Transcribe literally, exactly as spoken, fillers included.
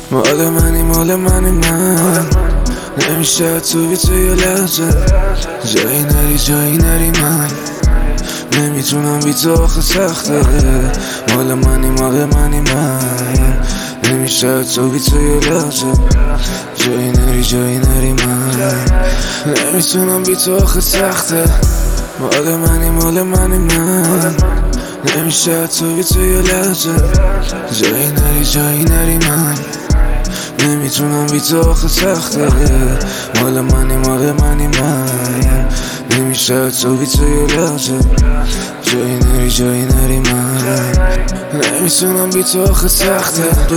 مال منی مال منی من نمیشه تو بی تو یه لحظه جایی نری جایی نری من نمیتونم بی تو آخه سخته مال منی مال منی من نمیشه تو بی تو یه لحظه جایی نری جایی نری من نمیتونم بی تو آخه سخته مال منی مال منی من نمیشه تو بی تو یه لحظه جایی نری جایی نری من نمیتونم بی تو آخه سخته مال منی مال منی من نمیشه تو بی تو یه لحظه جایی نری جایی نری من نمیتونم بی تو آخه سخته